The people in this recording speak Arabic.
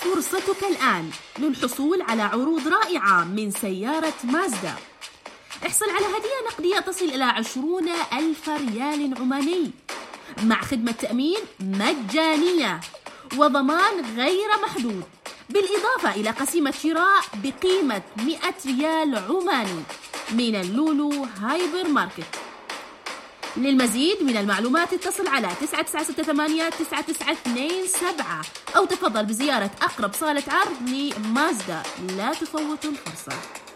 فرصتك الآن للحصول على عروض رائعة من سيارة مازدا. احصل على هدية نقدية تصل إلى 20,000 ريال عماني مع خدمة تأمين مجانية وضمان غير محدود، بالإضافة إلى قسيمة شراء بقيمة 100 ريال عماني من اللولو هايبر ماركت. للمزيد من المعلومات اتصل على 9968-9927 أو تفضل بزيارة أقرب صالة عرض لمازدا. لا تفوتوا الفرصة.